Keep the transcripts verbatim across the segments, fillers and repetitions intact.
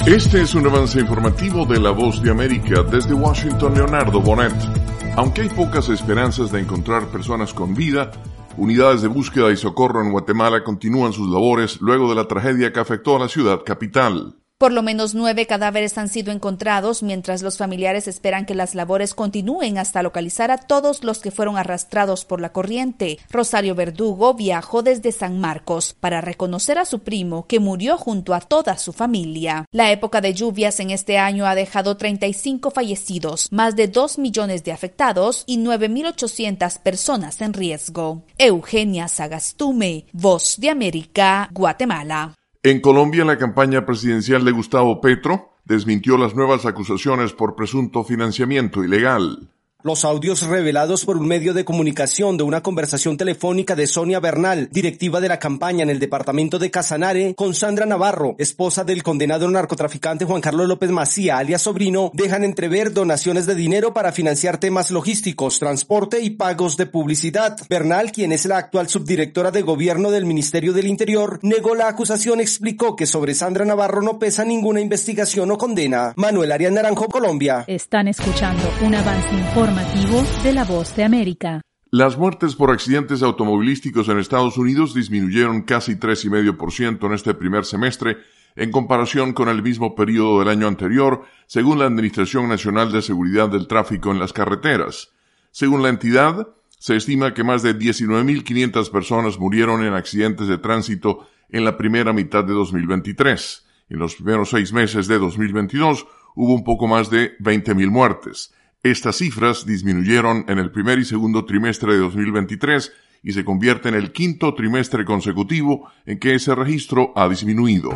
Este es un avance informativo de La Voz de América. Desde Washington, Leonardo Bonet. Aunque hay pocas esperanzas de encontrar personas con vida, unidades de búsqueda y socorro en Guatemala continúan sus labores luego de la tragedia que afectó a la ciudad capital. Por lo menos nueve cadáveres han sido encontrados, mientras los familiares esperan que las labores continúen hasta localizar a todos los que fueron arrastrados por la corriente. Rosario Verdugo viajó desde San Marcos para reconocer a su primo, que murió junto a toda su familia. La época de lluvias en este año ha dejado treinta y cinco fallecidos, más de dos millones de afectados y nueve mil ochocientas personas en riesgo. Eugenia Sagastume, Voz de América, Guatemala. En Colombia, la campaña presidencial de Gustavo Petro desmintió las nuevas acusaciones por presunto financiamiento ilegal. Los audios revelados por un medio de comunicación de una conversación telefónica de Sonia Bernal, directiva de la campaña en el departamento de Casanare, con Sandra Navarro, esposa del condenado narcotraficante Juan Carlos López Macía, alias Sobrino, dejan entrever donaciones de dinero para financiar temas logísticos, transporte y pagos de publicidad. Bernal, quien es la actual subdirectora de gobierno del Ministerio del Interior, negó la acusación, explicó que sobre Sandra Navarro no pesa ninguna investigación o condena. Manuel Arias Naranjo, Colombia. Están escuchando un avance informativo de La Voz de América. Las muertes por accidentes automovilísticos en Estados Unidos disminuyeron casi tres coma cinco por ciento en este primer semestre en comparación con el mismo periodo del año anterior, según la Administración Nacional de Seguridad del Tráfico en las Carreteras. Según la entidad, se estima que más de diecinueve mil quinientas personas murieron en accidentes de tránsito en la primera mitad de dos mil veintitrés. En los primeros seis meses de dos mil veintidós hubo un poco más de veinte mil muertes. Estas cifras disminuyeron en el primer y segundo trimestre de dos mil veintitrés y se convierte en el quinto trimestre consecutivo en que ese registro ha disminuido.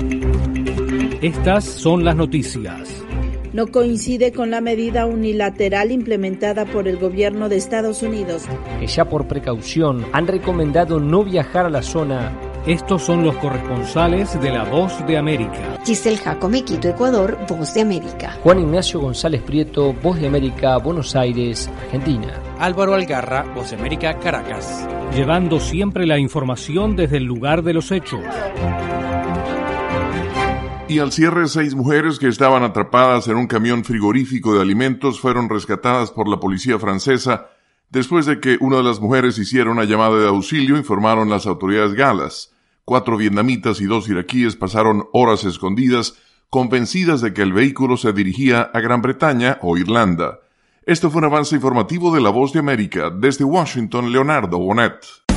Estas son las noticias. No coincide con la medida unilateral implementada por el gobierno de Estados Unidos, que ya por precaución han recomendado no viajar a la zona. Estos son los corresponsales de La Voz de América. Giselle Jacome, Quito, Ecuador, Voz de América. Juan Ignacio González Prieto, Voz de América, Buenos Aires, Argentina. Álvaro Algarra, Voz de América, Caracas. Llevando siempre la información desde el lugar de los hechos. Y al cierre, seis mujeres que estaban atrapadas en un camión frigorífico de alimentos fueron rescatadas por la policía francesa después de que una de las mujeres hiciera una llamada de auxilio, informaron las autoridades galas. Cuatro vietnamitas y dos iraquíes pasaron horas escondidas, convencidas de que el vehículo se dirigía a Gran Bretaña o Irlanda. Esto fue un avance informativo de La Voz de América. Desde Washington, Leonardo Bonet.